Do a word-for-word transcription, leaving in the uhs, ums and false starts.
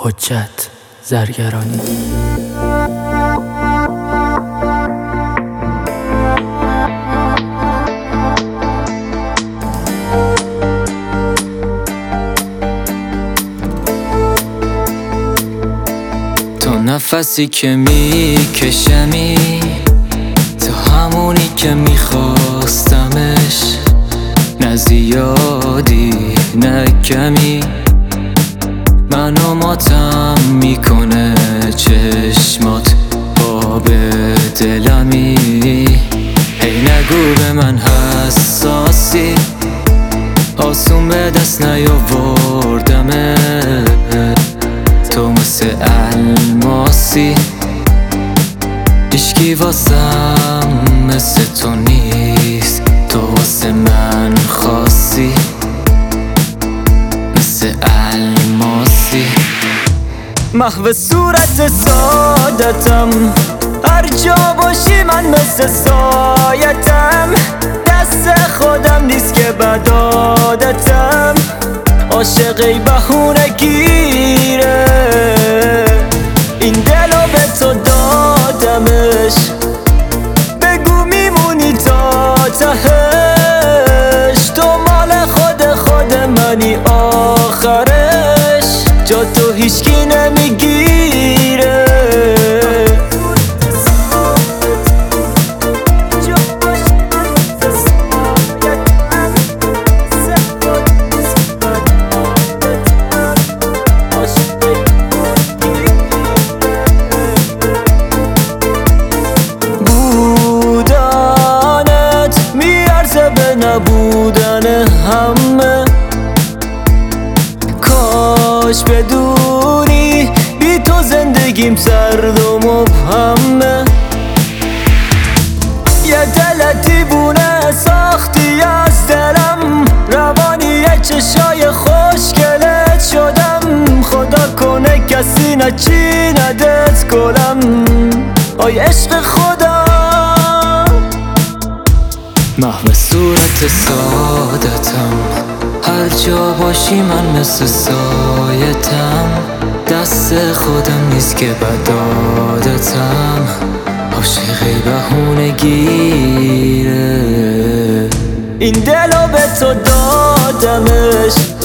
حجت زرگرانی. تو نفسی که میکشمی، تو همونی که میخواستمش، نه زیادی نه کمی، منو ماتم میکنه چشمات، آب دلمی. هی نگو به من حساسی، آسون به دست نیاوردمه، تو مثل الماسی، هیچکی واسم مثل تو نیست، تو واسه من خاصی مثل الماسی. محو صورت سادتم، هر جا باشی من مثل سایتم، دست خودم نیست که بد عادتم، عاشقی بهونه گیره، این دلو به تو دادمش، بگو میمونی تا تهش، تو مال خود خود منی آخرش، جا تو هیچکی نمیگیره. نبودن همه، کاش بدونی بی تو زندگیم سرد و مبهمه، یه دل دیوونه ساختی از دلم، روانی چشای خوشگلت شدم، خدا کنه کسی نچی ندت گلم، آی عشق خدا. محو صورت سادتم، هر جا باشی من مثل سایتم، دست خودم نیست که بد عادتم، عاشقی بهونه گیره، این دلو به تو دادمش،